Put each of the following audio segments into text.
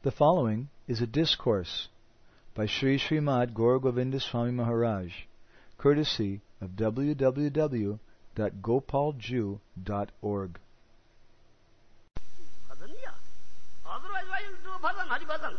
The following is a discourse by Sri Srimad Gaur Govinda Swami Maharaj, courtesy of www.gopalju.org. Otherwise, why you do bhajan, Hari bhajan?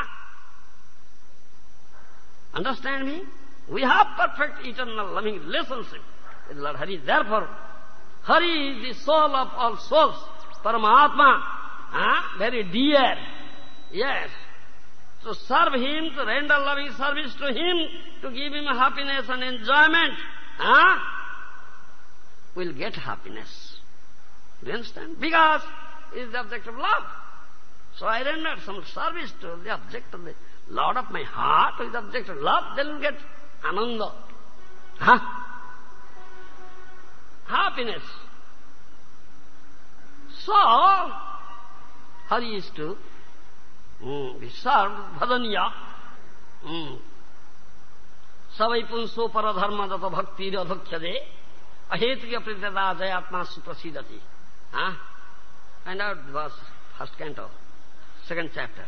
Understand me? We have perfect eternal loving relationship with Lord Hari. Therefore, Hari is the soul of all souls, Paramatma, very dear. Yes. To serve Him, to render loving service to Him, to give Him happiness and enjoyment, we'll get happiness. Do you understand? Because He is the object of love. So I render some service to the object of the Lord of my heart, who is the object of love, then we'll get ananda. Happiness. So, Hari is to be served, bhajaniya. Savai punso paradharma data bhakti adhokhyade ahetriya pritata jayatma suprasidati. Find out verse, first canto, second chapter.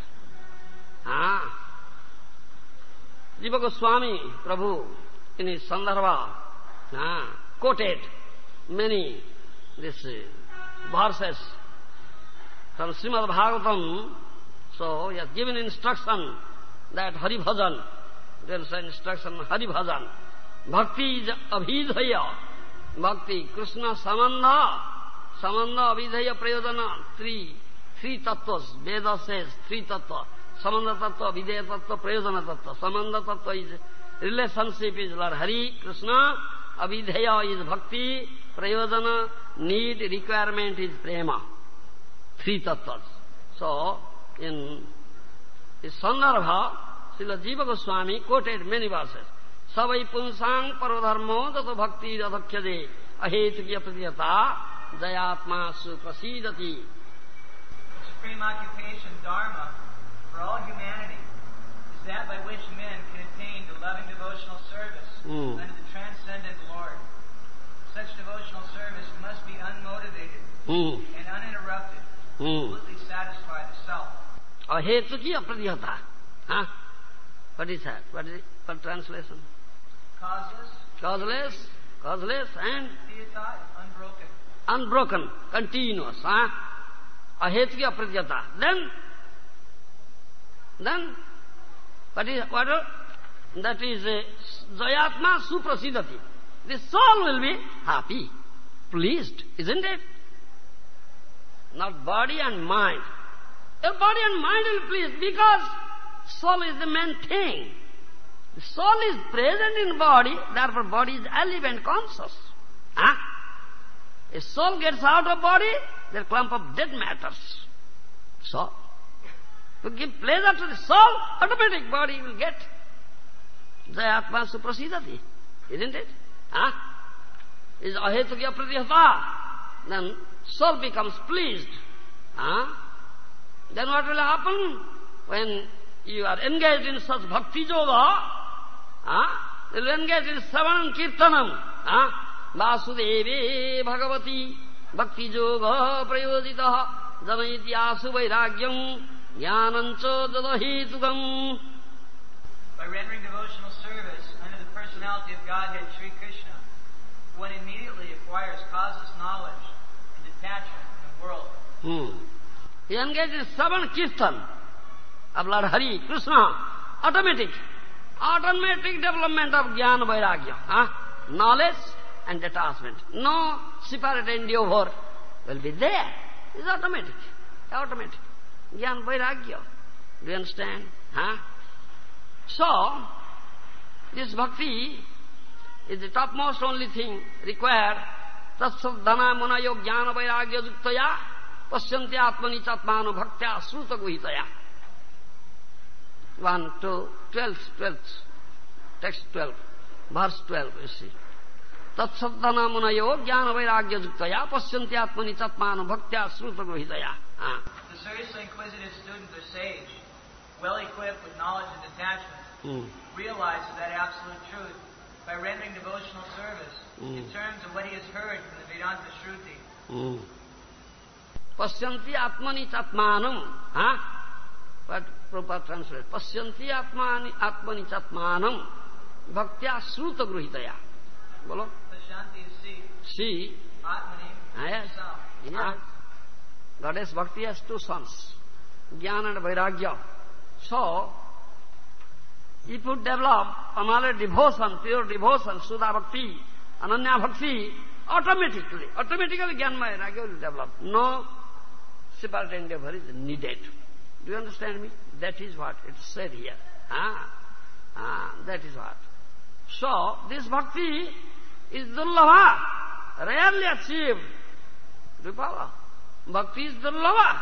Jiva Goswami Prabhu in his Sandarbha quoted many verses from Srimad Bhagavatam. So he has given instruction that Hari Bhajan, there is an instruction Hari Bhajan. Bhakti is abhidhaya. Bhakti, Krishna samandha. Samandha, abhidhaya, prayodhana. Three tattvas. Veda says three tattva. Samandha tattva, abhidhaya tattva, prayodhana tattva. Samandha tattva is relationship is Lord Hari, Krishna. Abhidhaya is bhakti. Prayodhana, need, requirement is prema. Three tattvas. So, in his Sandarbha, Srila Jiva Goswami quoted many verses. Savai punsang paradharmo tato bhakti adhokhyade ahetukya pratiyata jayatma suprasidati. Supreme occupation, dharma, for all humanity is that by which men can attain to loving devotional service unto the transcendent Lord. Such devotional service must be unmotivated and uninterrupted, completely satisfy the self. Ahetukya pratiyata. What is that? What is it? What translation? Causeless and Pratiyata, unbroken. Unbroken, continuous. Ahetukya pratiyata. Then, what that is Jayatma suprasidati. The soul will be happy, pleased, isn't it? Not body and mind. Your body and mind will be pleased because soul is the main thing. The soul is present in body, therefore body is alive and conscious. A soul gets out of body, there are clump of dead matters. So, to give pleasure to the soul, automatic body will get Jayatma suprasidati, isn't it? Is ahetukya pratiyata. Then soul becomes pleased. Then what will happen? When you are engaged in such bhakti yoga, you will engage in Savanam Kirtanam. Vasudeve Bhagavati Bhakti Yoga Prayoditaha Janayiti Asu Vairagyam Jnanancha Dadahetukam. By rendering devotional service under the personality of Godhead Sri Krishna, one immediately acquires causeless knowledge and detachment from the world. He engages in Savan Kirtan of Lord Hari, Krishna, automatic development of Jnana Vairagya, knowledge and detachment. No separate endeavor will be there. It's automatic. Jnana Vairagya. Do you understand? So, this bhakti is the topmost only thing required. Tatsavdhana munayo jnana vairagya juktaya pasyanti atmani chatmanu bhaktya sruta guhitaya. 1 to 12th, text 12, verse 12, you see. Tatsavdhana munayo jnana vairagya juktaya pasyanti atmani chatmanu bhaktya sruta guhitaya. The seriously inquisitive student or sage, well equipped with knowledge and detachment, realizes that absolute truth by rendering devotional service in terms of what he has heard from the Vedanta Shruti. Pasyanti atmani chatmanam. What Prabhupada translates? Pasyanti atmani chatmanam bhaktya sruta gruhitaya. Bolo? Pasyanti is See. Atmani. Yes. Yes. Goddess Bhakti has two sons, Jnana and Vairagya. So, if you develop another devotion, pure devotion, Sudha Bhakti, Ananya Bhakti, automatically Jnana Vairagya will develop. No separate endeavor is needed. Do you understand me? That is what it is said here. That is what. So, this Bhakti is Durlabha, rarely achieved. Do you follow? Bhakti is Durlabha.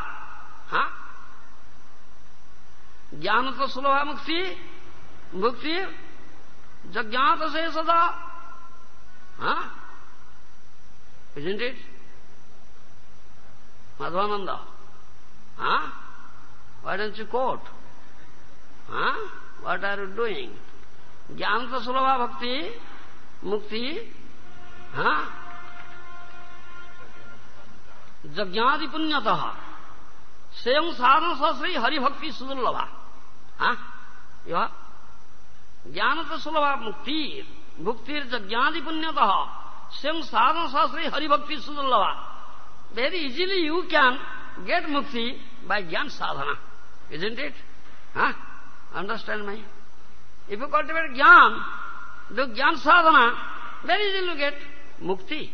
Jnanata sulabha mukti, bhukti, jagyata se sada. Isn't it? Madhvananda. Why don't you quote? What are you doing? Jnanata sulabha bhakti, mukti, Jagyadi punyataha. Sayam sadhana sasri hari bhakti sudurlabha. Jnanata sulabha muktir, bhuktir jagyadi punyataha. Sayam sadhana sasri hari bhakti sudurlabha. Very easily you can get mukti by jnana sadhana. Isn't it? Understand me? If you cultivate jnana, do jnana sadhana, very easily you get mukti.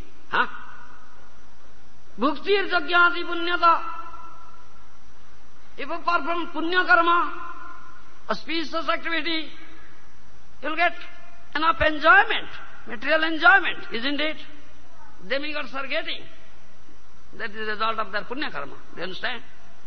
Bhuktir jagyati punyata. If you perform punya karma, auspicious activity, you'll get enough enjoyment, material enjoyment, isn't it? Demigods are getting. That is the result of their punya karma. Do you understand?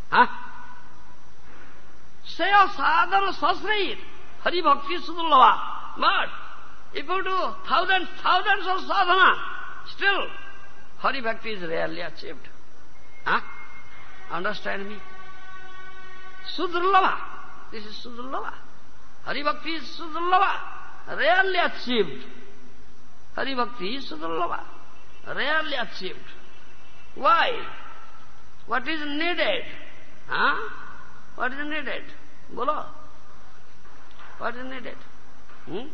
Saya sadhana sasrair, hari bhakti sudurlabha. But if you do thousands of sadhana, still Hari Bhakti is rarely achieved. Understand me? Sudurlabha. This is Sudurlabha. Hari Bhakti is Sudurlabha. Rarely achieved. Hari Bhakti is Sudurlabha. Rarely achieved. Why? What is needed? What is needed? Bolo. What is needed?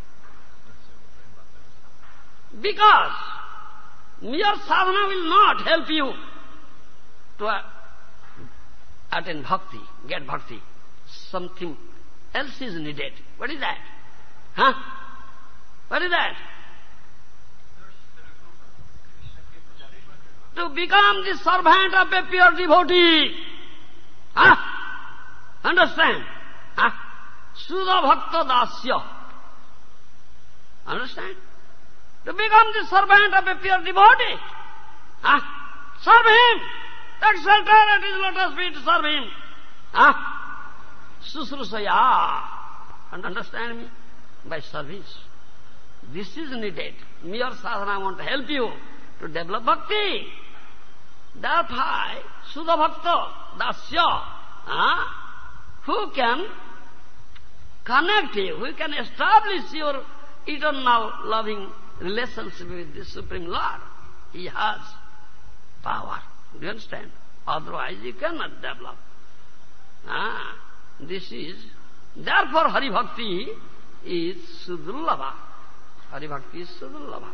Because mere sadhana will not help you to attain bhakti, get bhakti. Something else is needed. What is that? What is that? To become the servant of a pure devotee. Understand? Sudha bhakta dasya. Understand? To become the servant of a pure devotee. Serve him. Take shelter at his lotus feet, serve him. Susrusaya. Understand me? By service. This is needed. Mere sadhana won't help you to develop bhakti. That's why Sudha bhakta dasya, who can connect you, who can establish your eternal loving relationship with the Supreme Lord. He has power. Do you understand? Otherwise you cannot develop. This is, therefore Hari Bhakti is Sudurlabha. Hari Bhakti is Sudurlabha.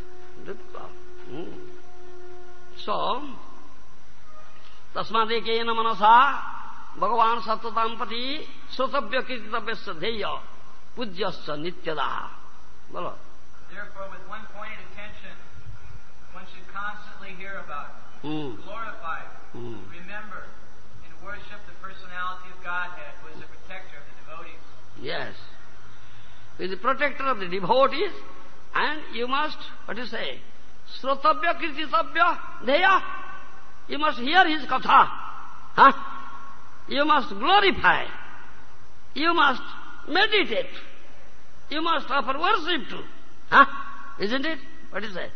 So, Tasmadekena manasa Bhagavan Sattvatamapati Sotavya Kirtitavya Sadheya Pujyasya Nityadaha. Bolo. Therefore, with one pointed attention, one should constantly hear about it, glorify it, remember, and worship the personality of Godhead, who is the protector of the devotees. Yes. He is the protector of the devotees, and you must, what do you say, Srotavya Kirtitavya Dheya. You must hear his katha. You must glorify. You must meditate. You must offer worship to. Isn't it? What is that?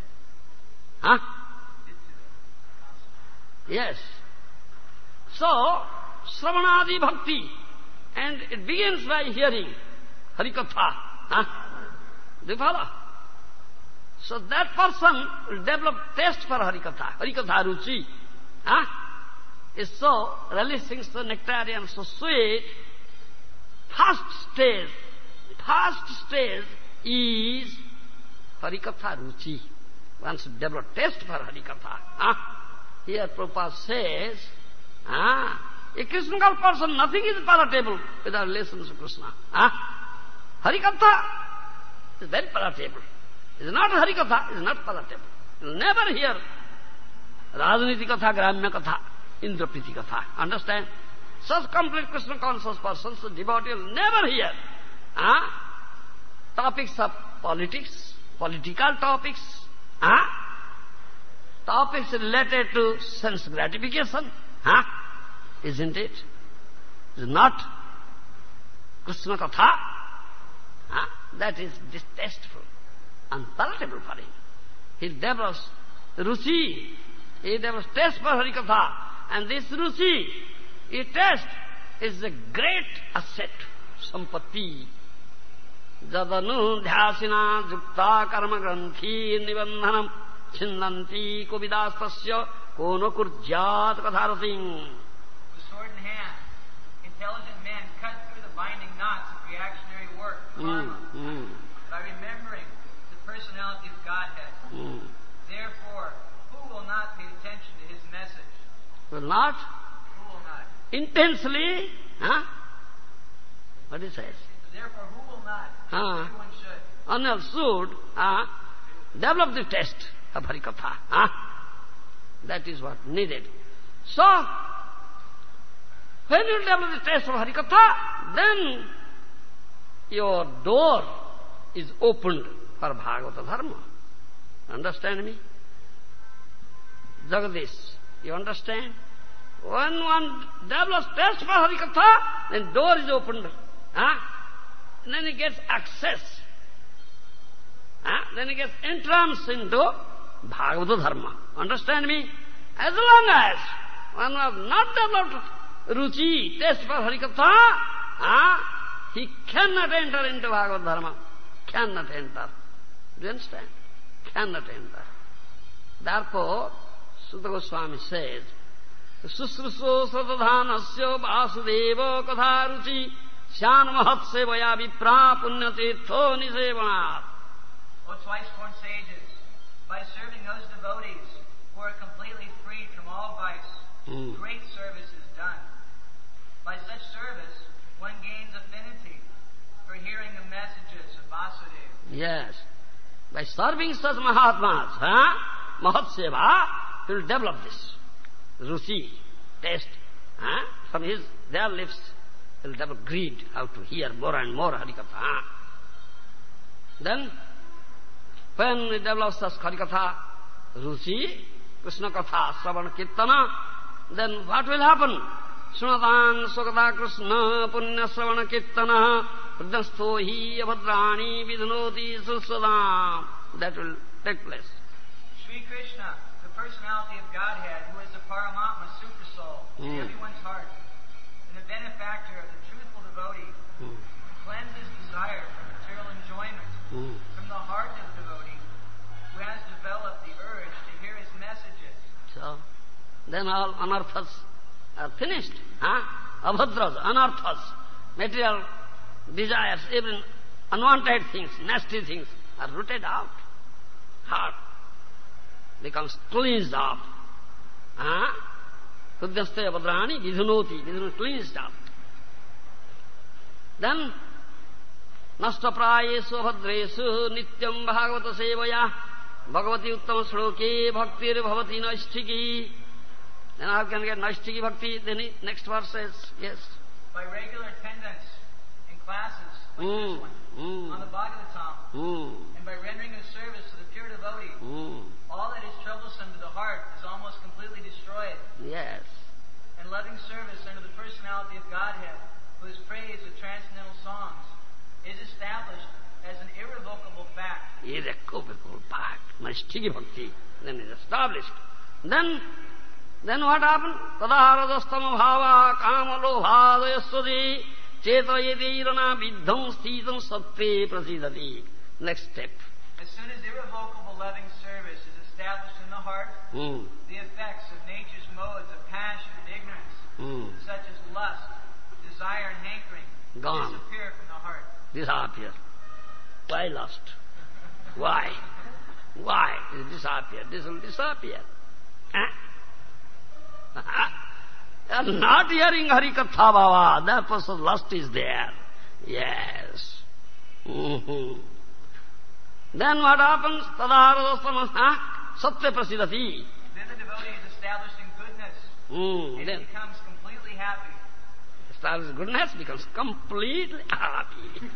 Yes. So, Sravanadi Bhakti, and it begins by hearing Harikatha. Do you follow? So that person will develop taste for Harikatha, Harikatha Ruchi. is so relishing, so nectarian, so sweet. First stage is Harikatha Ruchi. One should develop taste for Harikatha. Here Prabhupada says, a Krishna person, nothing is palatable without relations to Krishna. Harikatha is very palatable. It is not Harikatha, it is not palatable. You will never hear Rajaniti Katha, Gramya Katha, Indrapriti Katha. Understand? Such complete Krishna conscious persons, devotee will never hear topics of politics, political topics, topics related to sense gratification. Isn't it? It is not Krishna Katha. That is distasteful, unpalatable for him. He develops ruchi, he develops taste for Harikatha, and this ruchi, his taste, is a great asset, sampatti. Jadanu dhyasina jukta karma granthi nibandhanam chindanti kovidastasya kono kurjat katharating. With sword in hand, intelligent men cut through the binding knots of reactionary work, karma, by remembering the personality of Godhead. Therefore, who will not pay attention to his message? Will not? Who will not? Intensely, what he says? Therefore, who will not? Everyone should. Anil should develop the taste of Harikatha. That is what needed. So, when you develop the taste of Harikatha, then your door is opened for Bhagavata Dharma. Understand me? Jagadish, you understand? When one develops taste for Harikatha, then door is opened. And then he gets access. Then he gets entrance into Bhagavata Dharma. Understand me? As long as one has not developed ruchi, taste for Harikatha, he cannot enter into Bhagavata Dharma. Cannot enter. Do you understand? Cannot enter. Therefore, Sutta Goswami says, Susruso Satadhanasya Vasudeva Katharuchi Syan Mahatsevaya Vipra Punyatirtho Nisevanat. O twice-born sages, by serving those devotees who are completely freed from all vice, great service is done. By such service, one gains affinity for hearing the messages of Vasudeva. Yes. By serving such Mahatmas, Mahatseva, he will develop this ruchi, taste, from their lips. He will develop greed, how to hear more and more Harikatha. Then, when he develops such Harikatha, ruchi, Krishna Katha, Sravana Kirtana, then what will happen? Sunatan Sukata Krishna Punya Sravana Kirtana Hridastho hi abhadrani vidhanoti sussadam. That will take place. Sri Krishna, the personality of Godhead, who is the Paramatma Supersoul in everyone's heart, and the benefactor of the truthful devotee, cleanses desire from material enjoyment from the heart of the devotee, who has developed the urge to hear his messages. So, then all anarthas are finished. Abhadras, anarthas, material desires, even unwanted things, nasty things are rooted out. Heart becomes cleansed off. Hridastha abhadrani vidhanoti, cleansed off. Then, nashtaprayesu abhadresu nityam bhagavata sevaya bhagavati uttama shloke bhaktir bhavati naisthiki. Then how can get naisthiki bhakti? Then next verse says, yes. By regular attendance in classes like this one, on the Bhagavatam, and by rendering a service to the pure devotee, all that is troublesome to the heart is almost completely destroyed. Yes. And loving service under the personality of Godhead, who is praised with transcendental songs, is established as an irrevocable fact. Irrevocable fact. Naisthiki bhakti. Then is established. Then what happened? Tadaharadastama bhava kamalo bhadayasvadi chetayeti irana viddham sthidam sattve prasidati. Next step. As soon as irrevocable loving service is established in the heart, the effects of nature's modes of passion and ignorance such as lust, desire, and hankering, Gone. disappear from the heart. Disappear. Why lust? Why? Why? It disappear. This will disappear. And not hearing Hari Katha Baba, that person's lust is there. Yes. Then what happens? Tadharasana Satya Prasidati. Then the devotee is established in goodness. And Then he becomes completely happy. established goodness, becomes completely happy.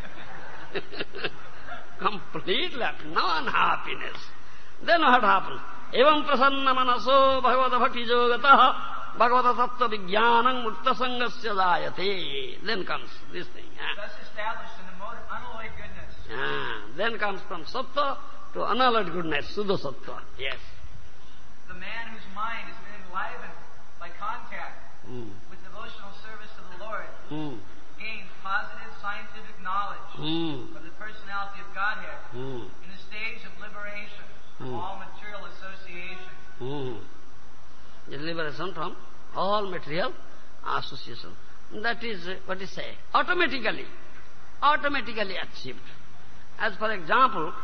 Completely happy, no unhappiness. Then what happens? Evam prasanna manaso bhagavata bhakti jogataha bhagavata tattva vijnanam mutta sangasya dayate. Then comes this thing. Thus established in the mode of unalloyed goodness. Then comes from sattva to unalloyed goodness, suddha sattva. Yes. The man whose mind has been enlivened by contact with devotional service to the Lord gains positive scientific knowledge of the personality of Godhead in the stage of liberation from all material association. The liberation from all material association. That is what is say, automatically achieved. As for example,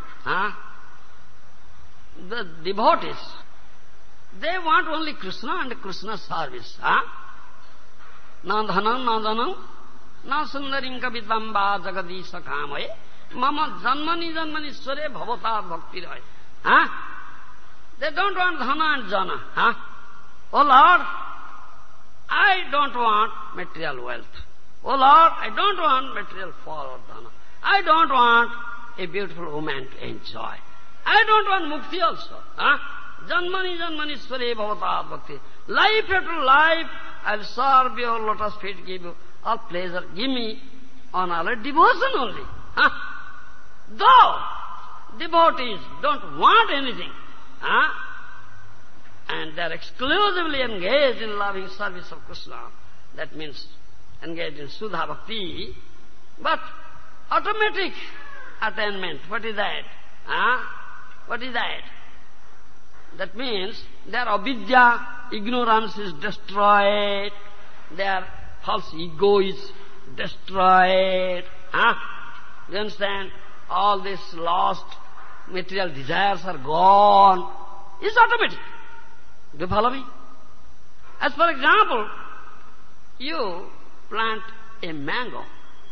the devotees, they want only Krishna and Krishna service. Na dhanam, na dhanam, na sundarim kavidamba jagadisha kamaye, mama janmani janmani sware bhavata bhakti rahe. They don't want dhana and jana. Oh Lord, I don't want material wealth. Oh Lord, I don't want material fall or dhana. I don't want a beautiful woman to enjoy. I don't want mukti also. Janmani janmani sware bhavata bhakti. Life after life, I'll serve your lotus feet, give you all pleasure. Give me honor, devotion only. Though devotees don't want anything, and they are exclusively engaged in loving service of Krishna, that means engaged in Sudha Bhakti, but automatic attainment, what is that? What is that? That means their avidya, ignorance is destroyed, their false ego is destroyed. You understand? All these lost material desires are gone. It's automatic. Do you follow me? As for example, you plant a mango.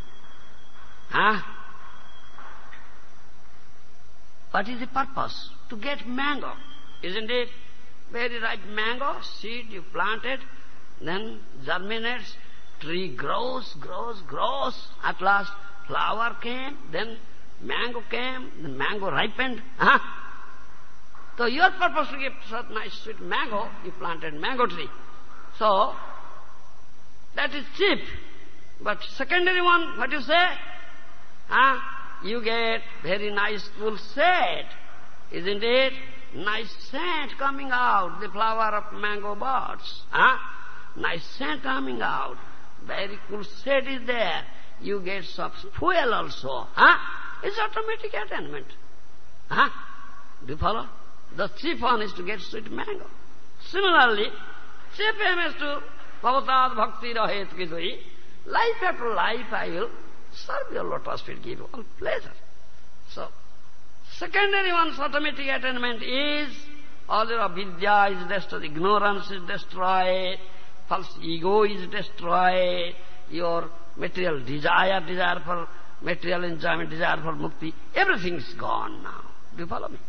What is the purpose? To get mango. Isn't it? Very ripe mango, seed you planted, then germinates, tree grows. At last flower came, then mango came, then mango ripened. So your purpose to get such nice sweet mango, you planted mango tree. So that is cheap. But secondary one, what you say? You get very nice cool shade. Isn't it? Nice scent coming out, the flower of mango buds. Nice scent coming out. Very cool shade is there. You get some fuel also. It's automatic attainment. Do you follow? The chief one is to get sweet mango. Similarly, chief aim is to bhavatad bhakti rahet vidui. Life after life I will serve your lotus feet, give you all pleasure. So, secondary one's automatic attainment is all your avidya is destroyed, ignorance is destroyed, false ego is destroyed, your material desire for material enjoyment, desire for mukti, everything is gone now. Do you follow me?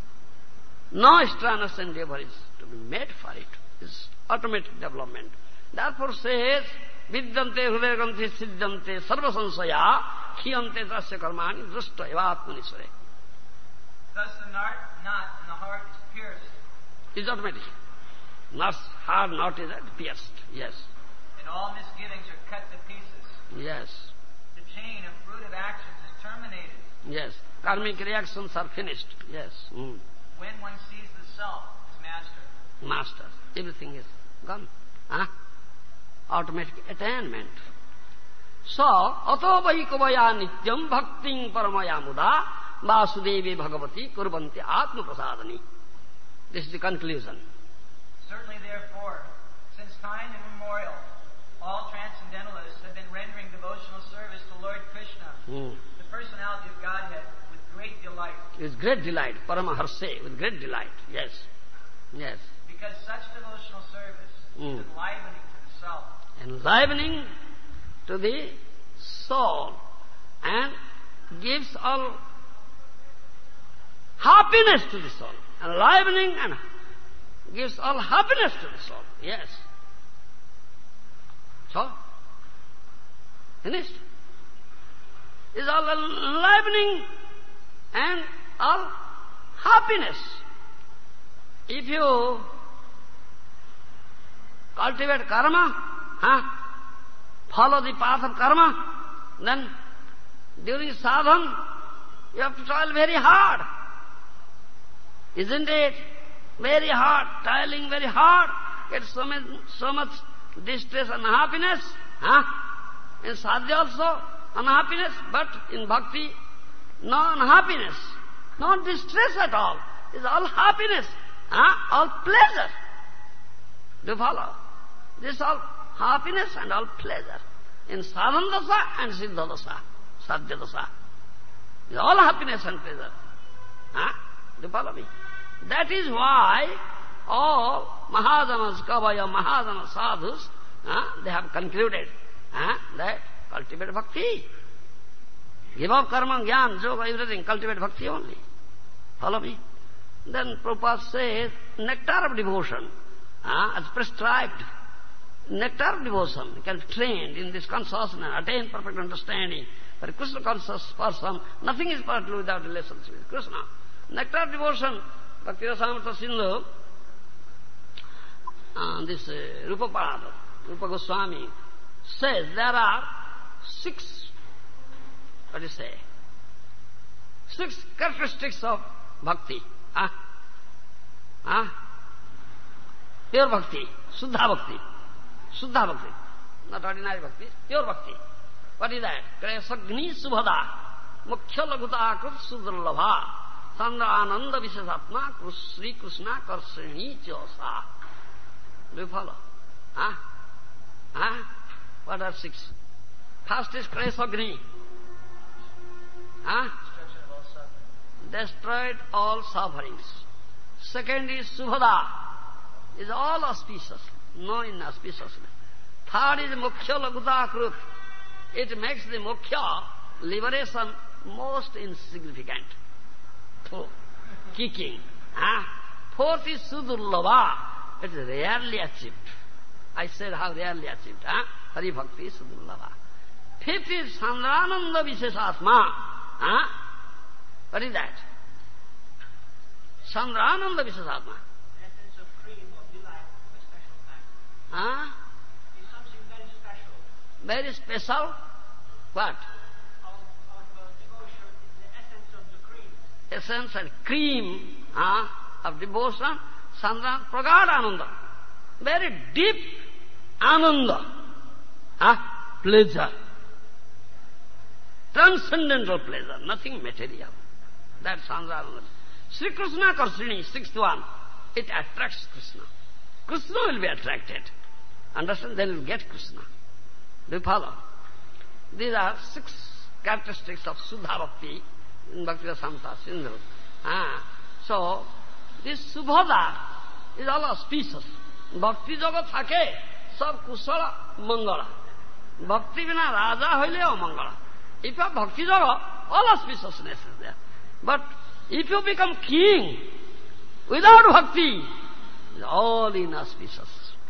No strenuous endeavor is to be made for it. It's automatic development. Therefore says, vidyante hrudayaganti siddhante sarva sansaya khiyante tasya karmani drashta evatmani sure. Thus the knot in the heart is pierced. It's automatic. Hard knot is pierced, yes. And all misgivings are cut to pieces. Yes. The chain of fruitive actions is terminated. Yes. Karmic reactions are finished, yes. When one sees the self as master. Everything is gone. Automatic attainment. So, ato vaikavaya nityam bhakting paramaya muda vasudevi bhagavati kurvanti atma prasadani. This is the conclusion. Certainly, therefore, since time immemorial immemorial, all transcendentalists have been rendering devotional service to Lord Krishna, the personality of Godhead, with great delight. With great delight, Paramaharse, with great delight, yes. Yes. Because such devotional service is enlivening to the soul. Enlivening to the soul and gives all happiness to the soul. Enlivening and gives all happiness to the soul. Yes. So, finished. It's all enlivening and all happiness. If you cultivate karma, follow the path of karma, then during sadhana you have to toil very hard. Isn't it? Very hard, toiling very hard, get so much distress and unhappiness. In sadhya also, unhappiness, but in bhakti, no unhappiness, no distress at all. It's all happiness, all pleasure. Do you follow? This is all happiness and all pleasure. In sadhana dasa and siddha dasa, sadhya dasa. It's all happiness and pleasure. Do you follow me? That is why all Mahajanas, Kavaya, Mahajana sadhus, they have concluded that cultivate bhakti. Give up karma, jnana, yoga, everything, cultivate bhakti only. Follow me? Then Prabhupada says, nectar of devotion, as prescribed. Nectar of devotion can be trained in this consciousness, attain perfect understanding. For a Krishna conscious person, nothing is possible without relationship with Krishna. Nectar of devotion, Bhakti Rasamrita Sindhu, this Rupapada, Rupa Goswami, says there are 6 characteristics of bhakti. Pure bhakti, Suddha bhakti. Suddha bhakti, not ordinary bhakti, pure bhakti. What is that? Kresagni subhada, mukhya laguta krut sudrlabha, sandra ananda vishesatma, Sri Krishna karsini chosa. Do you follow? What are 6? First is Kresagni. Destroyed all sufferings. Second is Subhada, is all auspicious, no inauspiciousness. Third is Mukhya Laguta Krut. It makes the Mukhya liberation most insignificant. Kicking. Fourth is Sudurlava. It is rarely achieved. I said how rarely achieved. Hari Bhakti is Sudurlava. Fifth is Sandrananda Visheshatma. What is that? Sandrananda Visheshatma. Essence of cream of delight of a special kind. It's something very special. Very special? What? Of devotion is the essence of the cream. Essence and cream of devotion, Sandran Pragada Ananda. Very deep Ananda. Pleasure. Transcendental pleasure, nothing material. That's Sandra Ananda. Sri Krishna Karsini, 6th one. It attracts Krishna. Krishna will be attracted. Understand? Then you'll get Krishna. Do you follow? These are 6 characteristics of Suddha Bhakti in Bhakti Rasamrita Sindhu. So, this Subhada is all auspicious. Bhakti jagat thake, sab kusala mangala. Bhakti vina raja hoile amangala. If you have bhakti jagat, all auspiciousness is there. But if you become king without bhakti, it's all inauspicious.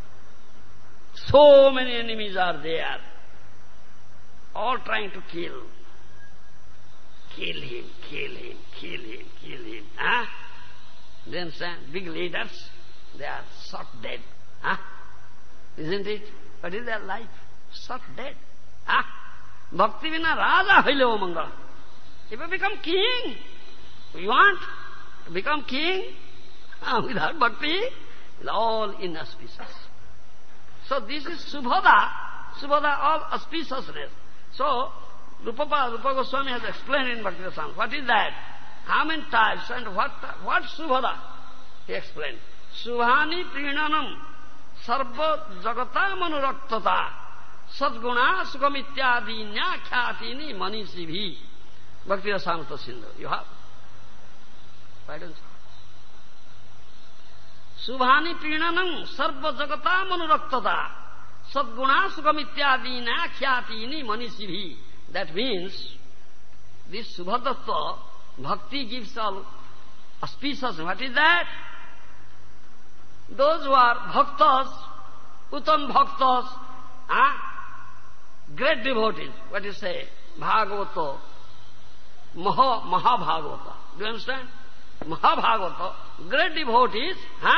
So many enemies are there, all trying to kill. Kill him, kill him, kill him, kill him. Then big leaders, they are shot dead. Isn't it? What is their life? Shot dead. Bhakti vina raja hoile mangala. If you become king, you want to become king without bhakti, it's all inauspicious. So this is Subhada. Subhada, all auspiciousness. So, Rupa Goswami has explained in Bhakti Rasamrita. What is that? How many types and what Subhada? He explained. Subhani Prinanam sarva jagata manuraktata sadguna sukam ityadi nyakhyatini manisibhi. Bhakti Rasamrita Sindhu. You have? Why don't you? Subhani prinanam sarva jagata manuraktata sadguna sukam ityadi nyakhyatini manisibhi. That means, this Subhadatta, bhakti gives all auspicious. What is that? Those who are bhaktas, uttam bhaktas, great devotees, what you say, Bhagavata, Mahabhagavata. Do you understand? Mahabhagavata, great devotees,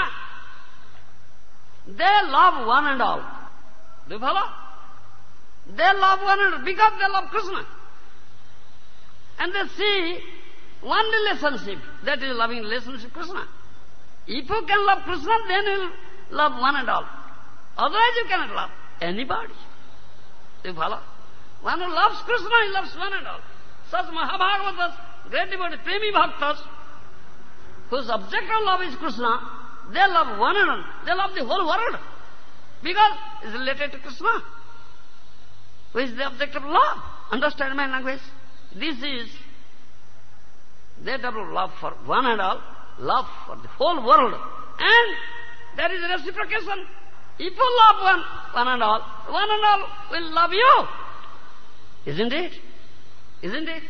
they love one and all. Do you follow? They love one another because they love Krishna. And they see one relationship, that is loving relationship Krishna. If you can love Krishna, then you will love one and all. Otherwise you cannot love anybody. Do you follow? One who loves Krishna, he loves one and all. Such Mahabhagavatas, great devotees, Premi Bhaktas, whose object of love is Krishna, they love one and all. They love the whole world. Because it is related to Krishna, who is the object of love. Understand my language? This is that of love for one and all, love for the whole world. And there is reciprocation. If you love one and all will love you. Isn't it? Isn't it?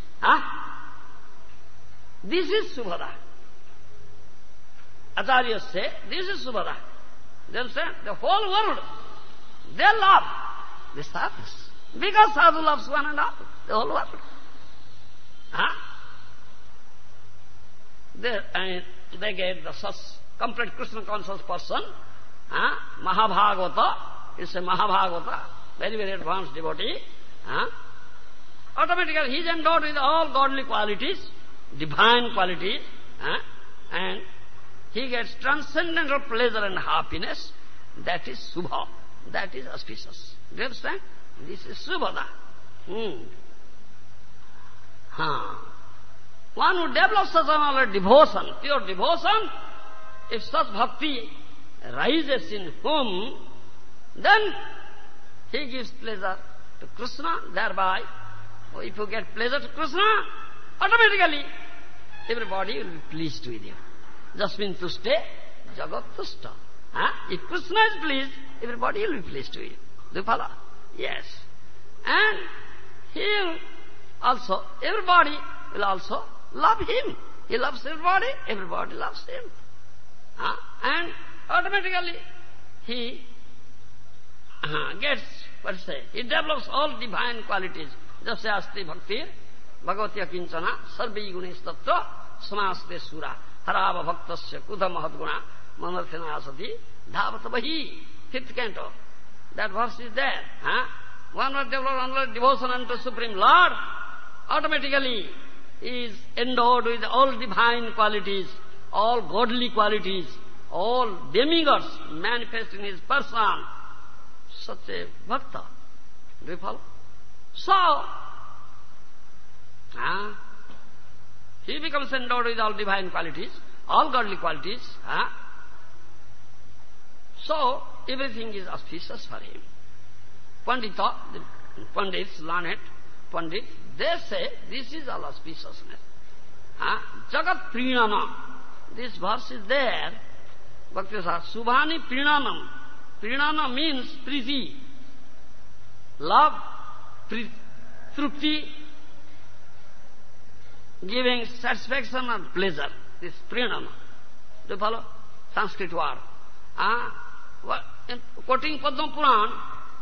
This is Subhada. Acharyas say, this is Subhada. They understand? The whole world, they love the sadhus. Because sadhu loves one and all, the whole world. They get the such complete Krishna conscious person, Mahabhagavata, is a Mahabhagavata, very, very advanced devotee. Automatically he is endowed with all godly qualities, divine qualities, and he gets transcendental pleasure and happiness. That is Subha, that is auspicious. Do you understand? This is Subhada. One who develops such an devotion, pure devotion, if such bhakti rises in whom, then he gives pleasure to Krishna, thereby, if you get pleasure to Krishna, automatically everybody will be pleased with you. Jasmin tuste, jagat tusta. If Krishna is pleased, everybody will be pleased with you. Do you follow? Yes. And he will also, everybody will also love him. He loves everybody, everybody loves him. And automatically he gets, what to say, he develops all divine qualities. Jasya asti bhaktir, bhagavati akinchana, sarvi gunis tattva, samaste sura, harava bhaktasya kudha mahadguna, manarthena asati, dhavata bahi. Fifth canto. That verse is there. One who develops devotion unto Supreme Lord, automatically he is endowed with all divine qualities, all godly qualities, all demigods manifest in his person. Such a bhakta. Do you follow? So, he becomes endowed with all divine qualities, all godly qualities. So, everything is auspicious for him. Pandita, the Pandits, learned Pandit, they say this is all auspiciousness. Jagat Prinanam. This verse is there. Bhakti says, Subhani Prinanam. Prinana means priti, love, trupti, giving satisfaction and pleasure. This Prinana. Do you follow? Sanskrit word. In quoting Padma Puran,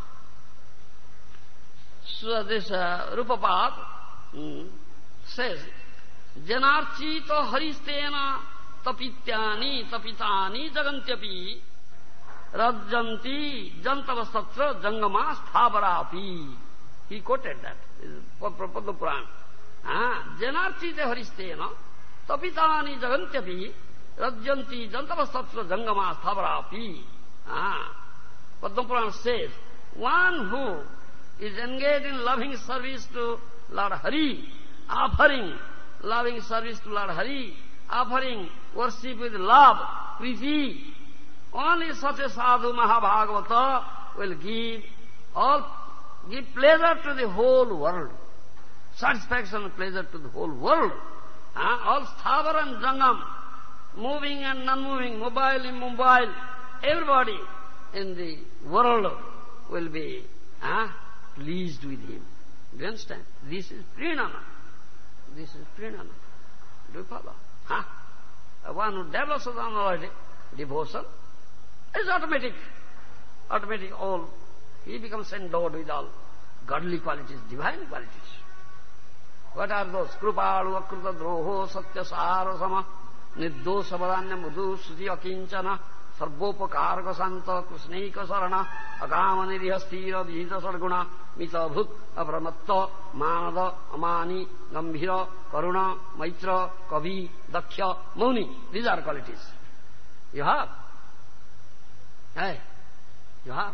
so this Rupapad says, Janarchita haristena tapityani tapitani jagantyapi rajjanti jantavasatra jangama sthavarapi. He quoted that. Padma Puran. Janarchita haristena tapitani jagantyapi rajjanti jantavasatra jangama sthavarapi. Padma Puran says, one who is engaged in loving service to Lord Hari, offering loving service to Lord Hari, offering worship with love, priti, Only such a sadhu Mahabhagavata will give pleasure to the whole world. Satisfaction and pleasure to the whole world. All sthavar and jangam, moving and non-moving, mobile, immobile, everybody in the world will be pleased with him. Do you understand? This is Prinana. This is Prinana. Do you follow? One who develops already devotion is automatic. Automatic all. He becomes endowed with all godly qualities, divine qualities. What are those? Krupalu, Akruta Droho, Satya Sarasama, Nirdosha Vadanya Mudhu, Suti Akinchana, Sarvopakaraga Santa, Krishnaika Sarana, Agama Nirihastira, Vihita Sarguna, Mita Bhut, Abramatta, Manada, Amani, Gambhira, Karuna, Maitra, Kavi, Daksha, Muni. These are qualities. You have. Hey, you have.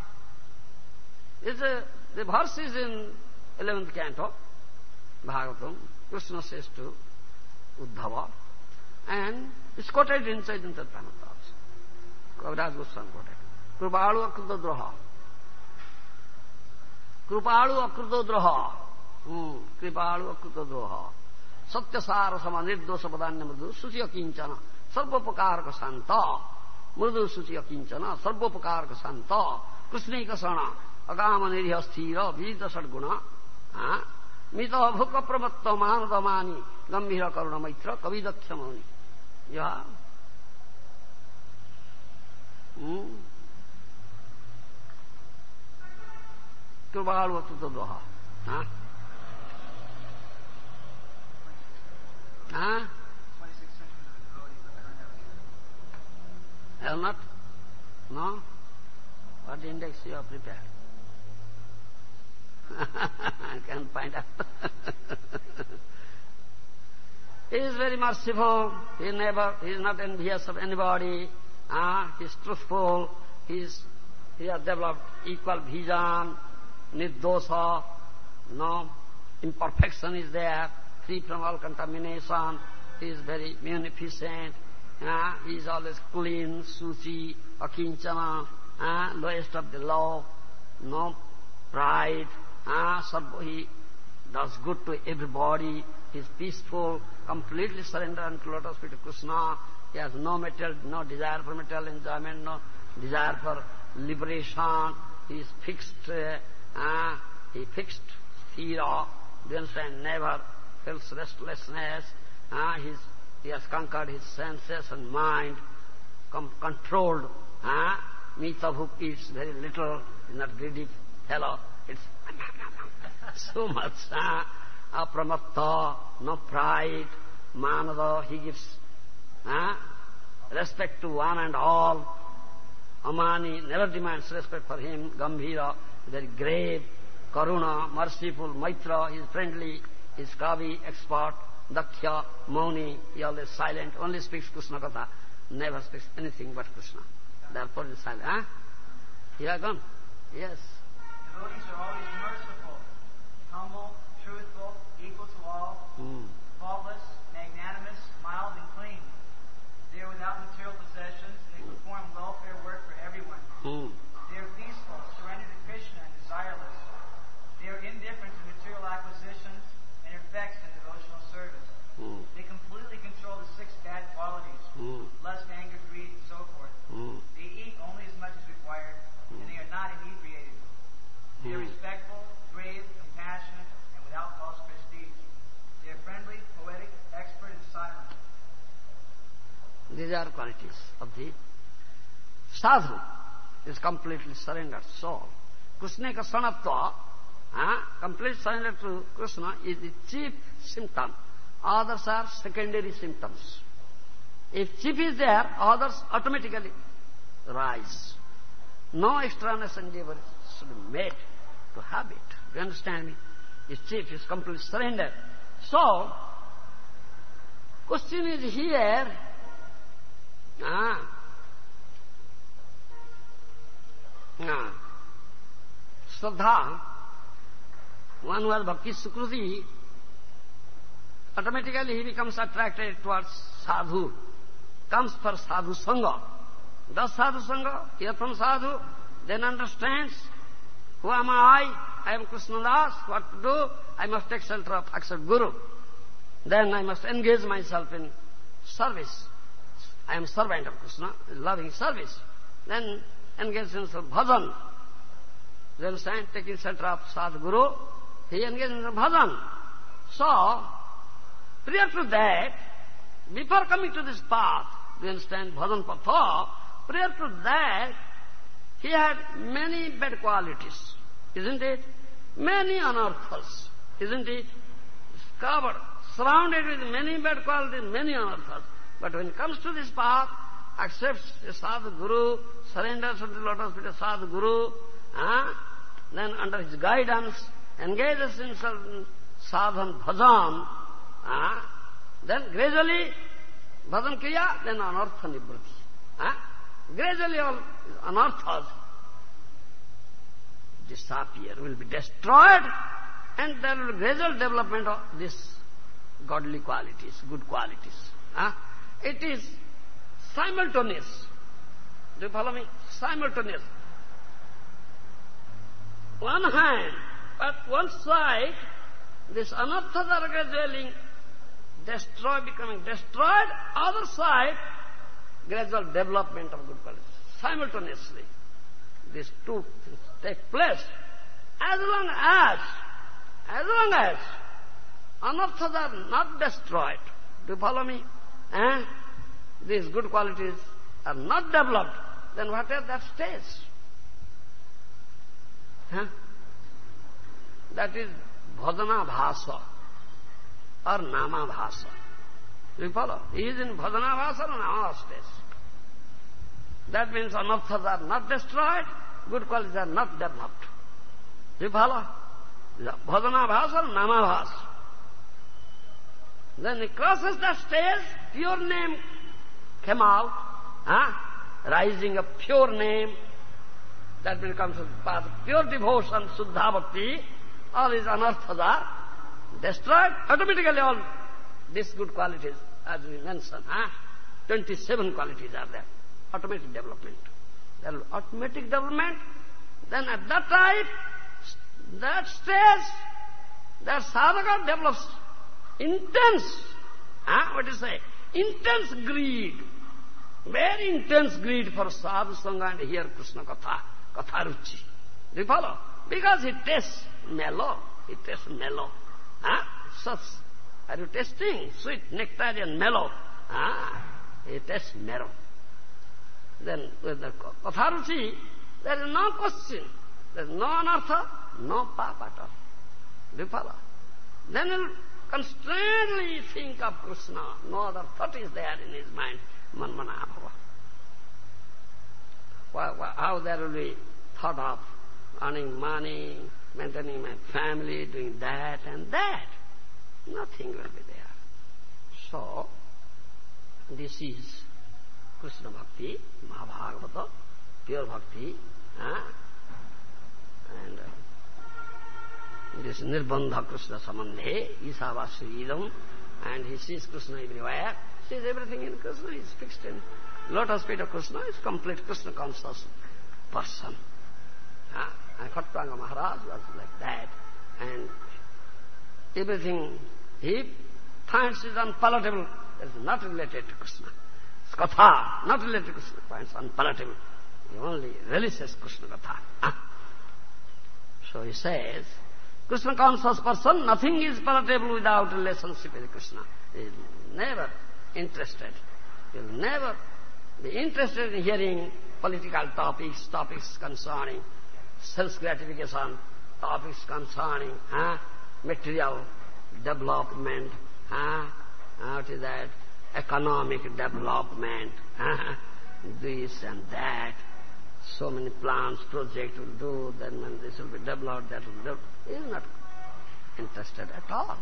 The verse is in 11th canto, Bhagavatam. Krishna says to Uddhava, and it's quoted inside in Tattvanata also. Kaviraj Goswami quoted. Krupalu Akruta Droha. Krupalu Akruta Droha. Kripalu Akruta Droha. Satya Sarasama Nirdosha Padanya Mudhu Suciya Kinchana Sarvapakaraka Santa. Mudhu Suciya Kinchana Sarvapakaraka Santa. Krishnaika Sarana. Agama Nirihastira Vijita Sadguna. Mita Bhuka Pramatta Manadamani Gambhira Karuna Maitra Kavidaksha Mani. Yeah. Krupalu Akruta Droha. 26 centuries of devotees. Have not? No? What index you have prepared? I can find out. He is very merciful. He is not envious of anybody. He is truthful. He has developed equal vision, nirdosha. No imperfection is there, free from all contamination. He is very munificent. He is always clean, suci, akinchana, lowest of the low. No pride. He does good to everybody. He is peaceful, completely surrendered unto lotus feet of Krishna. He has no desire for material enjoyment, no desire for liberation. He is fixed. He fixed sthira. Do you understand? Never feels restlessness. He has conquered his senses and mind, controlled. Mita who eats very little, is not greedy fellow. It's so much. Apramatta, no pride. Manada, he gives respect to one and all. Amani never demands respect for him. Gambhira, very grave. Karuna, merciful. Maitra, he is friendly. He is Kavi, expert. Daksha, Mauni, he always silent. Only speaks Krishna Katha. Never speaks anything but Krishna. Therefore he is silent. You are gone? Yes. Devotees are always merciful, humble, truthful, equal to all, faultless, magnanimous, mild, and clean. They are without material possessions, and they perform welfare work for everyone. They are peaceful, surrendered to Krishna, and desireless. They are indifferent to material acquisitions and effects in devotional service. They completely control the 6 bad qualities, lust, anger, greed, and so forth. They eat only as much as required, and they are not inebriated. They are respectful, brave, compassionate, and without false prestige. They are friendly, poetic, expert, and silent. These are qualities of the sadhu. Is completely surrendered soul. Krishna Sanatva, complete surrender to Krishna is the chief symptom. Others are secondary symptoms. If chief is there, others automatically rise. No extraneous endeavor should be made to have it. Do you understand me? His chief is completely surrendered. So, question is here, Shraddha, one who has bhakti sukruti, automatically he becomes attracted towards sadhu, comes for sadhu sangha. does sadhu sangha, hear from sadhu, then understands, who am I? I am Krishnadas. What to do? I must take shelter of accept Guru. Then I must engage myself in service. I am servant of Krishna, loving service. Then engage himself bhajan. You understand? Taking shelter of Sadguru, he engages in bhajan. So, prior to that, before coming to this path, you understand, bhajan patha, prior to that, he had many bad qualities, isn't it? Many anarthas, isn't it? Covered, surrounded with many bad qualities, many anarthas. But when it comes to this path, accepts the Sadguru, surrenders to the lotus feet of Sadguru, then under his guidance, engages himself in sadhan bhajan, then gradually bhajan kriya, then anartha nibrati. Gradually all anarthas disappear, will be destroyed, and there will be gradual development of these godly qualities, good qualities. It is simultaneous. Do you follow me? Simultaneous. One hand, at one side, these anarthas are gradually destroyed, becoming destroyed. Other side, gradual development of good qualities. Simultaneously, these two things take place. As long as anarthas are not destroyed, do you follow me? These good qualities are not developed, then what is that stage? That is bhajana bhasa or nama bhasa. Do you follow? He is in bhajana bhasa or nama stage. That means anarthas are not destroyed, good qualities are not developed. Do you follow? Bhajana bhasa or nama bhasa. Then he crosses that stage, pure name came out, rising of pure name, that will come to the path of pure devotion, Suddha Bhakti, all his anarthas are destroyed. Automatically all these good qualities, as we mentioned, 27 qualities are there. Automatic development. There will be automatic development. Then at that time, that stage, that sadhaka develops intense, what do you say? Intense greed. Very intense greed for sadhu sangha and hear Krishna katha, katha ruchi. Do you follow? Because it tastes mellow. It tastes mellow. Such. Are you tasting? Sweet, nectarian, mellow. It tastes mellow. Then with the katha ruchi, there is no question. There is no anartha, no papa at all. Do you follow? Then he will constantly think of Krishna. No other thought is there in his mind. Manmana bhava. How there will be thought of earning money, maintaining my family, doing that and that. Nothing will be there. So, this is Krishna Bhakti, Mahabhagavata, pure Bhakti, and this Nirbandha Krishna Samandhe, Isavasridam, and he sees Krishna everywhere, sees everything in Krishna, is fixed in lotus feet of Krishna, is complete Krishna conscious person. And Khatwanga Maharaj was like that, and everything he finds is unpalatable, is not related to Krishna. It's katha, not related to Krishna, finds unpalatable. He only relishes Krishna katha. So he says, Krishna conscious person, nothing is palatable without relationship with Krishna. He is never interested. He will never be interested in hearing political topics, topics concerning self-gratification, topics concerning material development, what is that? Economic development, this and that. So many plans, projects will do, then when this will be developed, that will be developed. He is not interested at all.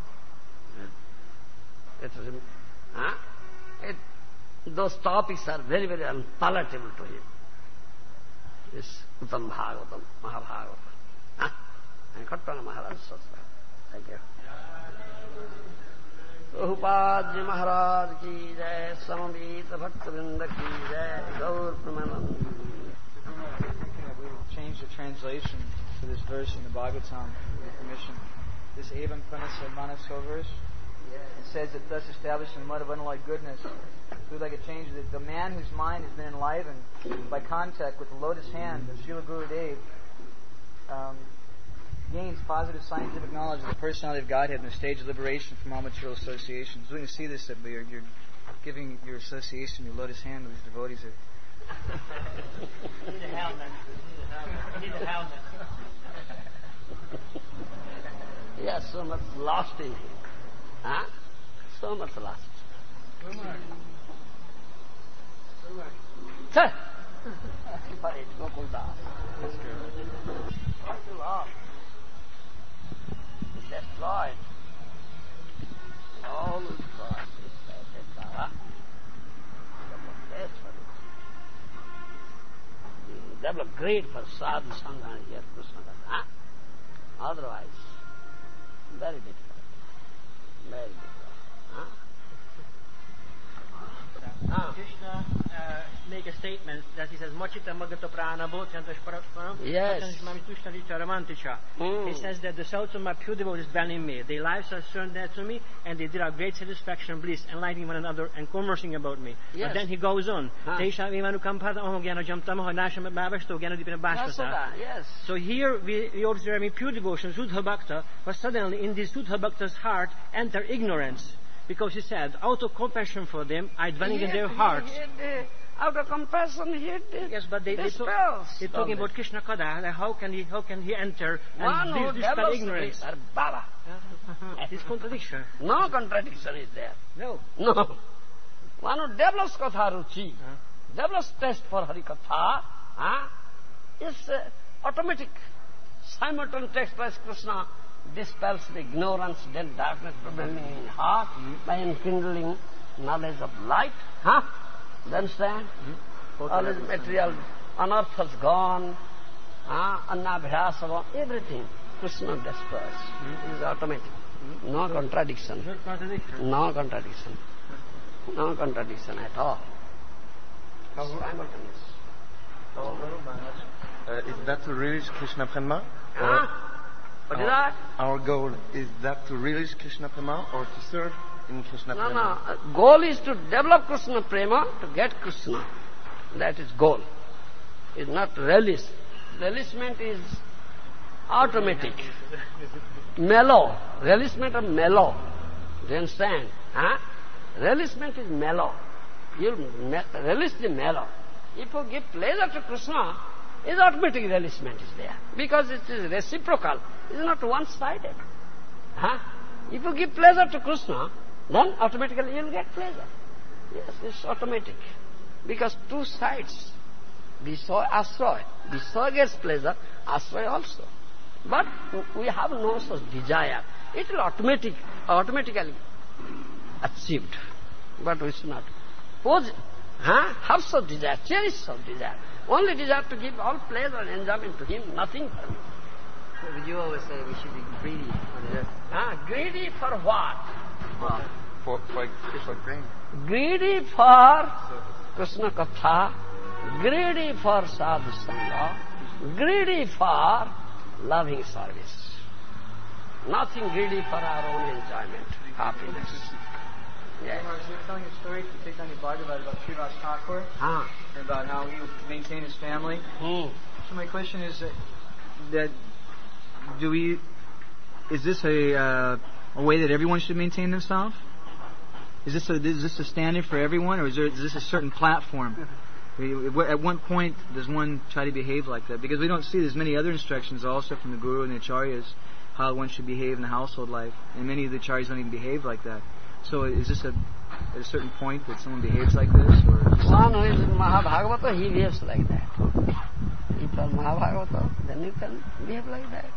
Those topics are very, very unpalatable to him. This Uttam Bhagavatam, Mahabhagavatam. And Khatwanga Maharaj says that. Thank you. Prabhupada Ji Maharaj ki jai, Samaveta Bhakta Vrinda ki jai, Gaur Pramanand. We will change the translation for this verse in the Bhagavatam, with permission. This Evam Pranasa Manaso verse, it says that thus established in the mud of unalloyed goodness. We would like to change that the man whose mind has been enlivened by contact with the lotus hand of Srila Gurudev gains positive scientific knowledge of the personality of Godhead in the stage of liberation from all material associations. We can see this that you're giving your association, your lotus hand to these devotees. You need a helmet. You need a helmet. Yes, so much lost in him. Huh? So much lost. Sir! For it, Gokul Das. What you lost? It's destroyed. All is destroyed. Develop great for sadhu sangha here, Krishna. Huh? Otherwise, very difficult. Very difficult. Huh? Krishna make a statement that he says, Mochita Magato Prana Bodhantasparam. Yes. He says that the souls of my pure devotees dwell in me. Their lives are surrendered to me, and they derive great satisfaction, bliss, enlightening one another, and conversing about me. Yes. But then he goes on. Yes. So here we observe in pure devotion, Suddha Bhakta, but suddenly in this Suddha Bhakta's heart enter ignorance. Because he said, out of compassion for them, I dwelling in their hearts. Out of compassion, he did. Yes, but they're talking about Krishna Kada. How can he enter and dispel ignorance? Baba. This contradiction. No contradiction is there. No. No. One who develops Katha Ruchi, develops taste for Hari Katha, is automatic. Simultaneous express Krishna dispels the ignorance, then darkness prevailing in heart by enkindling knowledge of light. Do you understand? All is material, unearth has gone, annabhyasa, everything. Krishna destroys. It is automatic. No contradiction. No contradiction. No contradiction at all. Simultaneous. Is that to realize Krishna Prema? What is that? Our goal, is that to realize Krishna Prema or to serve in Krishna Prema? No. Goal is to develop Krishna Prema, to get Krishna. That is goal. It's not relish. Relishment is automatic. Mellow. Relishment of mellow. Do you understand? Relishment is mellow. You relish the mellow. If you give pleasure to Krishna, is automatic relishment is there. Because it is reciprocal. It is not one-sided. If you give pleasure to Krishna, then automatically you will get pleasure. Yes, it's automatic. Because two sides. Visaya, Asraya. Visaya gets pleasure, Asraya also. But we have no such desire. It will automatically achieved. But we should not have such desire, cherish such desire. Only desire to give all pleasure and enjoyment to him, nothing for me. But you always say we should be greedy on earth. Greedy for what? For gain. Greedy for Krishna Katha, greedy for sadhu sangha, greedy for loving service. Nothing greedy for our own enjoyment, happiness. Yes. You were telling a story from Chaitanya Bhagavad about Srivas Thakur and about how he maintained his family. So my question is that is this a way that everyone should maintain themselves? Is this a standard for everyone, or is this a certain platform? At what point does one try to behave like that? Because we don't see there's many other instructions also from the Guru and the Acharyas how one should behave in the household life, and many of the Acharyas don't even behave like that. So is this at a certain point that someone behaves like this? Or one who is Mahabhagavata, he behaves like that. If you are Mahabhagavata, then you can behave like that.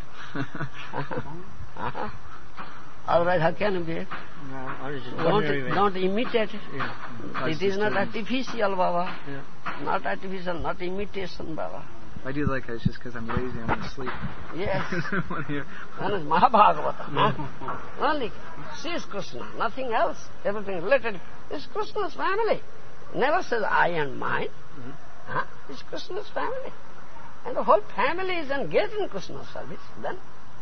Otherwise, how can you behave? Don't imitate it. It is not artificial, Baba. Not artificial, not imitation, Baba. I do like it. It's just because I'm lazy. I want to sleep. Yes. Want to hear. One is Mahabhagavata. Huh? Only sees Krishna, nothing else. Everything related is Krishna's family. Never says I and mine. Huh? It's Krishna's family. And the whole family is engaged in Krishna's service. Then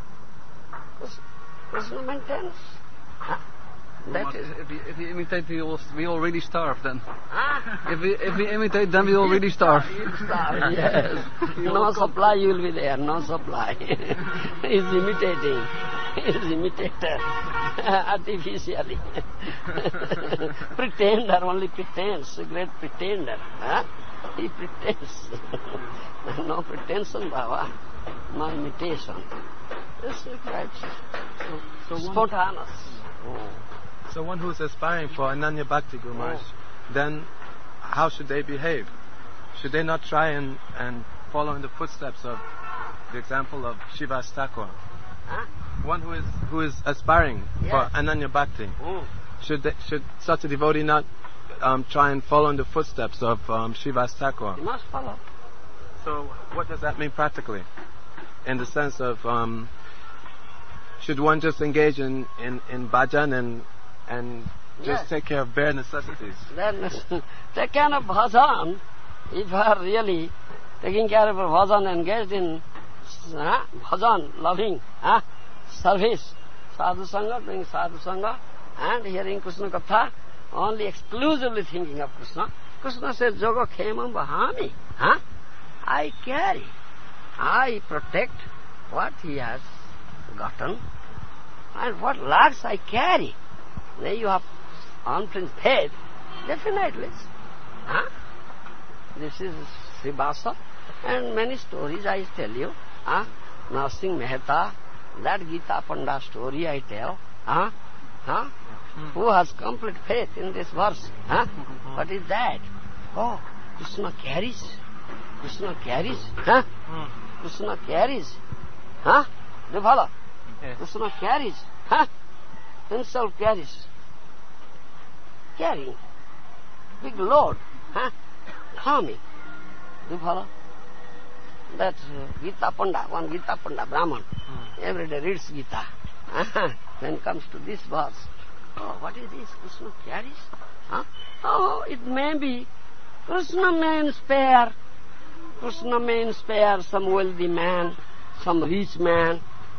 Krishna maintains. Huh? That is. If we imitate, we will really starve then. Huh? If we imitate, then we will really starve. Yes. No supply, you will be there. No supply. He's imitating. He's imitator. Artificially. Pretender, only pretends. A great pretender. Huh? He pretends. No pretension, Baba. No imitation. This is quite spontaneous. So one who's aspiring for Ananya Bhakti, Guru Maharaj, then how should they behave? Should they not try and follow in the footsteps of the example of Srivas Thakur? Huh? One who is aspiring for Ananya Bhakti. Should such a devotee not try and follow in the footsteps of Srivas Thakur? You must follow. So what does that mean practically? In the sense of should one just engage in bhajan and just take care of bare necessities? Then take care of bhajan. If you are really taking care of bhajan, engaged in bhajan, loving service, sadhu sangha, doing sadhu sangha, and hearing Krishna katha, only exclusively thinking of Krishna. Krishna says, Joga khemam bahami. I carry. I protect what he has gotten, and what lacks I carry. Then you have unflinching faith, definitely. This is Srivasa, and many stories I tell you. Narsingh Mehta, that Gita Panda story I tell. Who has complete faith in this verse? What is that? Oh, Krishna carries. Krishna carries. Krishna carries. Do you follow? Yes. Krishna carries. Himself carries. Carrying. Big load. Coming. Do you follow? That's Gita Panda, one Gita Panda, Brahman. Every day reads Gita. When it comes to this verse, oh, what is this? Krishna carries? Oh, it may be Krishna may inspire. Krishna may inspire some wealthy man, some rich man.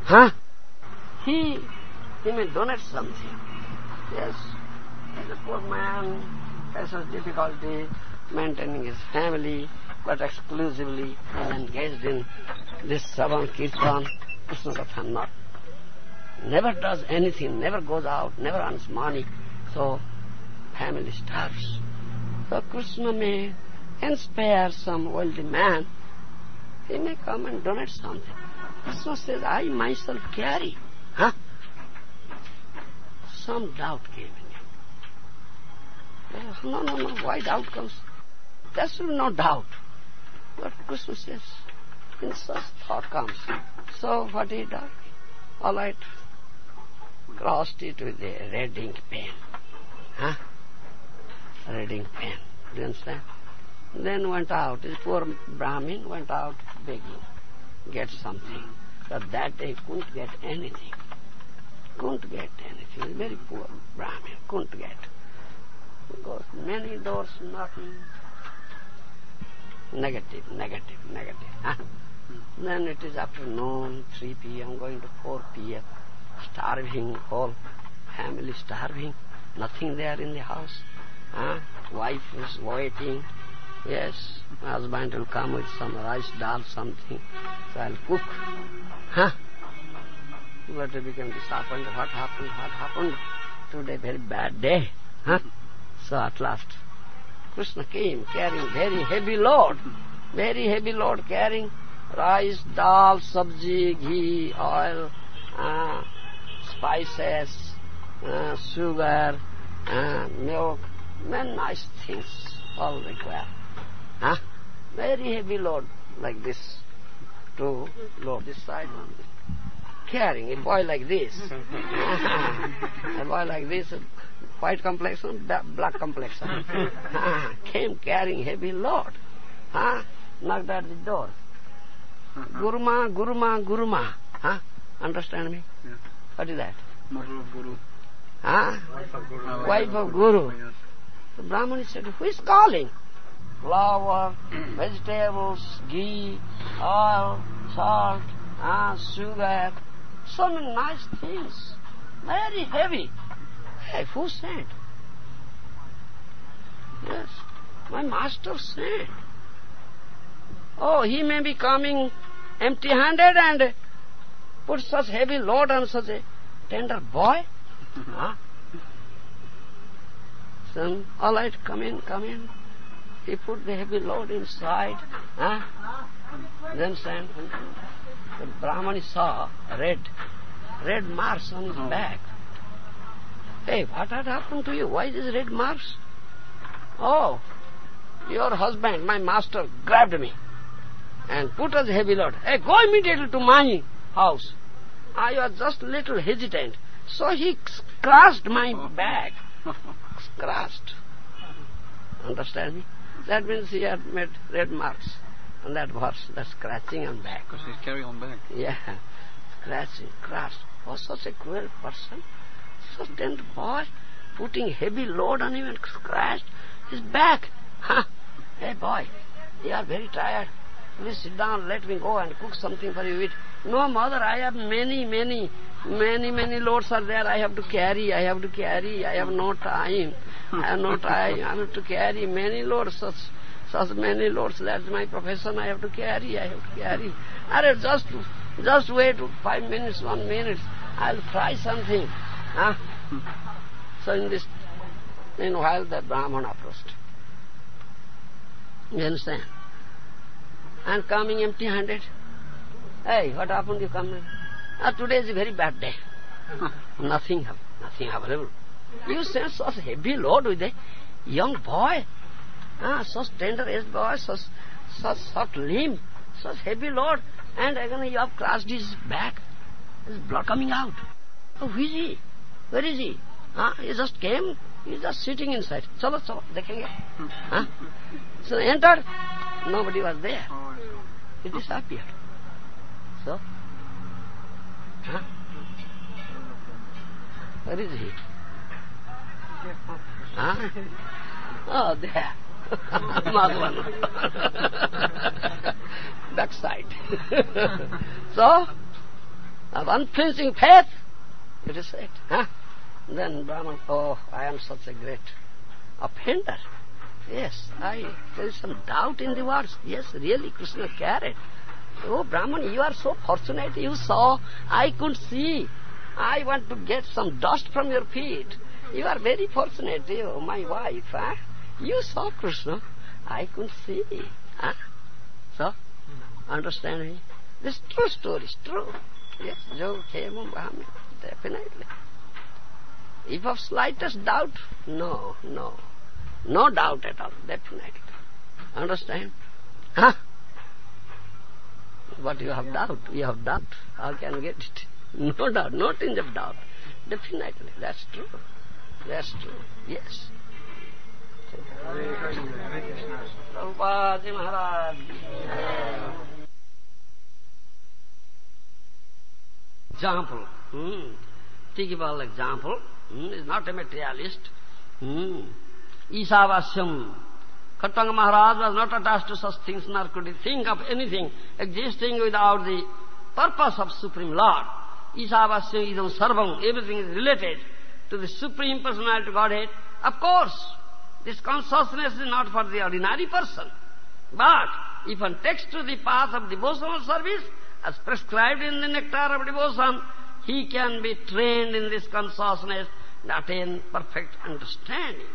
He may donate something. Yes, the poor man has such difficulty maintaining his family, but exclusively is engaged in this Shravan Kirtan, Krishna Katha not. Never does anything, never goes out, never earns money, so family starves. So Krishna may inspire some wealthy man, he may come and donate something. Krishna says, I myself carry. Some doubt came in him. No, why doubt comes? There should be no doubt. But Krishna says, in such thought comes. So what he did? All right, crossed it with a red ink pen. Red ink pen. Do you understand? Then went out. This poor Brahmin went out begging, get something. But that day couldn't get anything. Couldn't get anything. Very poor Brahmin. Couldn't get. Because many doors knocking. Negative. Then it is afternoon, 3 p.m., going to 4 p.m. Starving, whole family starving. Nothing there in the house. Wife is waiting. Yes, husband will come with some rice, dal, something. So I'll cook. But they became disappointed. What happened? Today, very bad day. So at last, Krishna came carrying very heavy load, carrying rice, dal, sabji, ghee, oil, spices, sugar, milk, many nice things, all required. Very heavy load like this, to load this side one. Carrying a boy like this, white complexion, black complexion, came carrying heavy load, knocked at the door. Guruma, Guruma, Guruma. Huh? Understand me? Yes. What is that? Mother of Guru. Huh? Wife of Guru. Yes. The Brahmani said, who is calling? Flour, vegetables, ghee, oil, salt, sugar, so many nice things. Very heavy. Hey, who sent? Yes, my master sent. Oh, he may be coming empty-handed and put such heavy load on such a tender boy. Huh? Son, all right, come in. He put the heavy load inside. Huh? Then sent. The Brahmani saw red marks on his back. Hey, what had happened to you? Why these red marks? Oh, your husband, my master, grabbed me and put us heavy load. Hey, go immediately to my house. I was just a little hesitant. So he scratched my back. Scratched. Understand me? That means he had made red marks on that verse, that scratching on back. Because he's carrying on back. Yeah, scratching, crushed. Oh, such a cruel person. Such a tender boy, putting heavy load on him and scratched his back. Huh? Hey boy, you are very tired. Please sit down, let me go and cook something for you to eat. No, mother, I have many loads are there. I have to carry. I have no time. I have no time. I have to carry many loads, such many loads. That's my profession. I have to carry. Arre, just wait 5 minutes, 1 minute. I'll fry something. Huh? So meanwhile the Brahman approached. You understand? And coming empty-handed. Hey, what happened? You come? Today is a very bad day. Nothing available. You send such heavy load with a young boy. Such tender-aged boy, such soft limb, such heavy load, and again you have crushed his back. There's blood coming out. Oh, who is he? Where is he? He just came. He's just sitting inside. Chalo, dekhenge. So entered. Nobody was there. He disappeared. So, where is he? Oh, there. Madhvan. Backside. So, of unflinching faith, it is said. Then Brahman, oh, I am such a great offender. Yes, there is some doubt in the words. Yes, really, Krishna cared. Oh, Brahman, you are so fortunate. You saw, I couldn't see. I want to get some dust from your feet. You are very fortunate, you, my wife. You saw Krishna. I couldn't see. So, understand me? This true story is true. Yes, Jo Khemum Brahman, definitely. If of slightest doubt, no doubt at all, definitely. Understand? But you have doubt, how can you get it? No doubt, no tinge of doubt. Definitely, that's true. Yes. Prabhupada Maharaj. Example. Typical example. Is not a materialist. Isavasyam. Khatvanga Maharaj was not attached to such things, nor could he think of anything existing without the purpose of Supreme Lord. Isavasyam idam sarvam. Everything is related to the Supreme Personality Godhead. Of course, this consciousness is not for the ordinary person. But if one takes to the path of devotional service, as prescribed in the nectar of devotion, he can be trained in this consciousness and attain perfect understanding.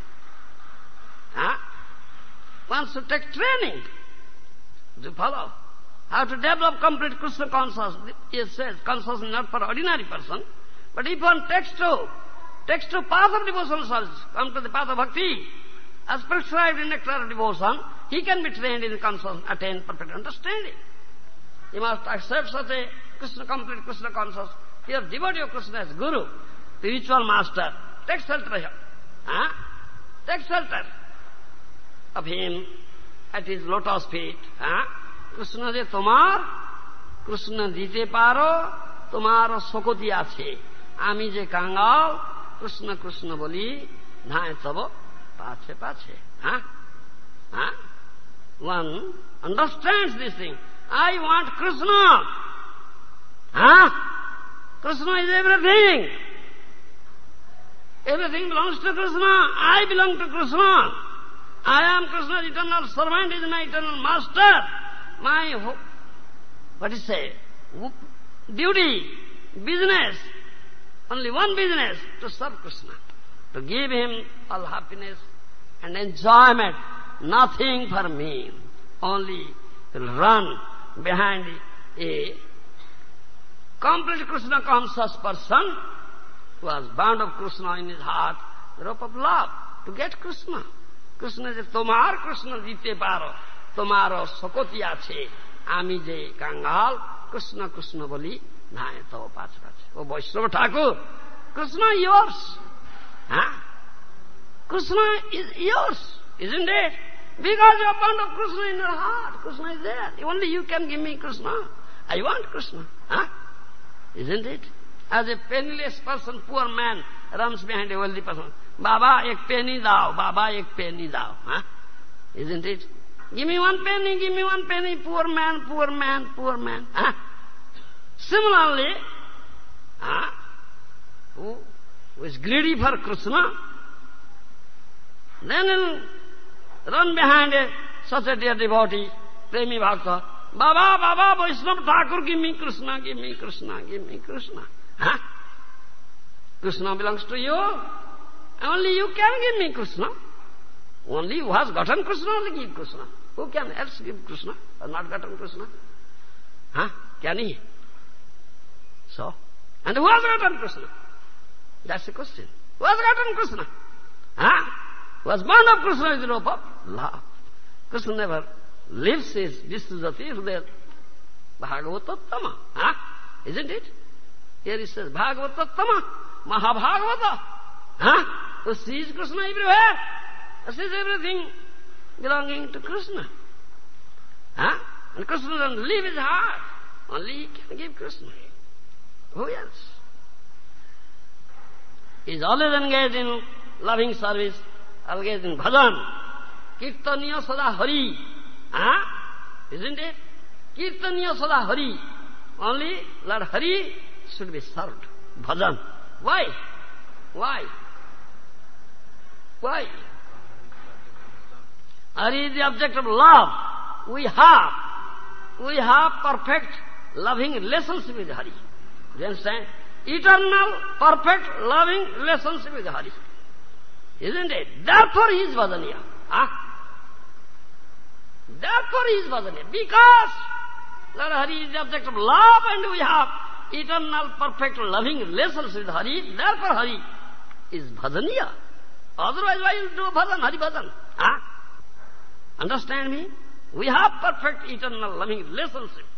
One should take training to follow how to develop complete Krishna consciousness. It says consciousness not for ordinary person, but if one takes to path of devotional service, come to the path of bhakti, as prescribed in nectar of devotion, he can be trained in consciousness, attain perfect understanding. He must accept such a complete Krishna consciousness. He has devotee of Krishna as Guru, the ritual master. Take shelter here. Take shelter of him at his lotus feet. Krishna ji, tomar Krishna দিতে পারো তোমার শকতি আছে, আমি যে কাঙ্গাল কৃষ্ণ কৃষ্ণ বলি ধায় তব পাছে পাছে। One understands this thing. I want Krishna. Krishna is everything. Everything belongs to Krishna. I belong to Krishna. I am Krishna's eternal servant, is my eternal master. My, what is say, duty, business, only one business, to serve Krishna, to give him all happiness and enjoyment, nothing for me, only to run behind a complete Krishna conscious person who has bound of Krishna in his heart, the rope of love, to get Krishna. Krishna je tomar Krishna dite paro, tomaro shakoti ache, ami je kangal Krishna Krishna boli nahe to pache pache. Oh Vaishnava Thakur, Krishna yours. Krishna is yours, isn't it? Because you are bound of Krishna in your heart. Krishna is there. Only you can give me Krishna. I want Krishna. Isn't it? As a penniless person, poor man, runs behind a wealthy person. Baba, ek penny dao. Baba, ek penny dao. Isn't it? Give me 1 penny, give me 1 penny. Poor man, poor man, poor man. Similarly, who is greedy for Krishna, then he'll run behind such a dear devotee, Premi Bhakta. Baba, Baba, Vaishnava Thakur, give me Krishna, give me Krishna, give me Krishna. Krishna belongs to you. Only you can give me Krishna. Only who has gotten Krishna will give Krishna. Who can else give Krishna? Has not gotten Krishna? Can he? So, and who has gotten Krishna? That's the question. Who has gotten Krishna? Who has bound of Krishna with the rope of love. Krishna never leaves his Vishnujati Hridaya Bhagavatattama. Isn't it? Here he says, Bhagavatattama, Mahabhagavata. Who sees Krishna everywhere, sees everything belonging to Krishna. And Krishna doesn't leave his heart. Only he can give Krishna. Who else? He is always engaged in loving service, engaged in bhajan. Kirtaniya sada hari. Isn't it? Kirtaniya sada hari. Only Lord Hari should be served. Bhajan. Why? Why? Why? Hari is the object of love. We have perfect loving relationship with Hari. Do you understand? Eternal, perfect, loving relationship with Hari. Isn't it? Therefore he is bhajaniya. Therefore he is bhajaniya. Because Lord Hari is the object of love and we have eternal, perfect, loving relationship with Hari. Therefore Hari is bhajaniya. Otherwise why you do bhajan, Hari bhajan? Understand me? We have perfect, eternal, loving relationship.